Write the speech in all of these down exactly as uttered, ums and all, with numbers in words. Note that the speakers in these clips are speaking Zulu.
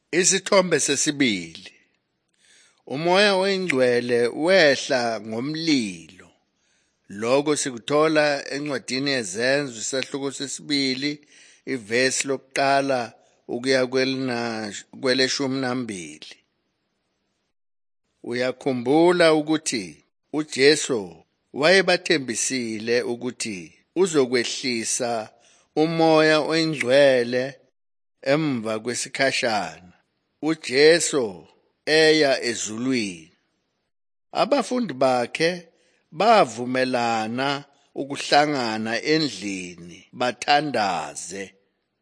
Isithombe sesibili. Umoya oyingcwele wehla ngomlilo. Lokho sikuthola encwadini yezenzo isahluko sesibili ivesi lokuqala ukuya kweleshumi nambili. Uyakhumbula ukuthi uJesu wayebathembisile ukuthi uzokwehlisa umoya oyingcwele emva kwesikhashana uJesu eya ezulwini. Abafundi bakhe bavumelana ukuhlangana endlini bathandaze.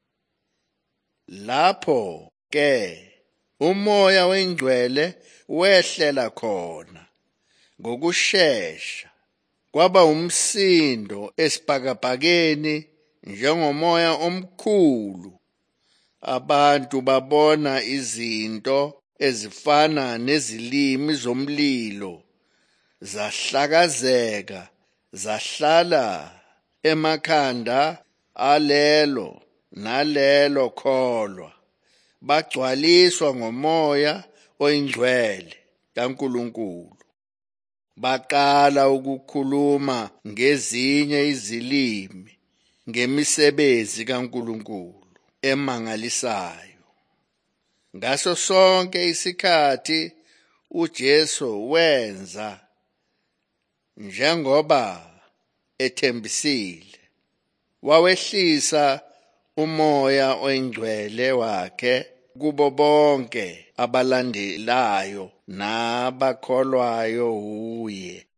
Lapho ke umoya oyingcwele wehlela khona ngokusheshsha, kwaba umsindo esibhakabhakeni njengomoya omkhulu. Abantu babona izinto ezifana nezilimi zomlilo zahlakazeka zahlala emakhanda alelo nalelo kholwa, bagcwaliswa ngomoya oyingcwele kaNkulunkulu. Baqala ukukhuluma ngezinye izilimi ngemisebenzi kaNkulunkulu emangalisayo. Ngaso sonke isikhathi uJesu wenza njengoba ethembisile. Wawehlisa umoya oyingcwele wakhe kubo bonke abalandelayo nabakholwayo uye.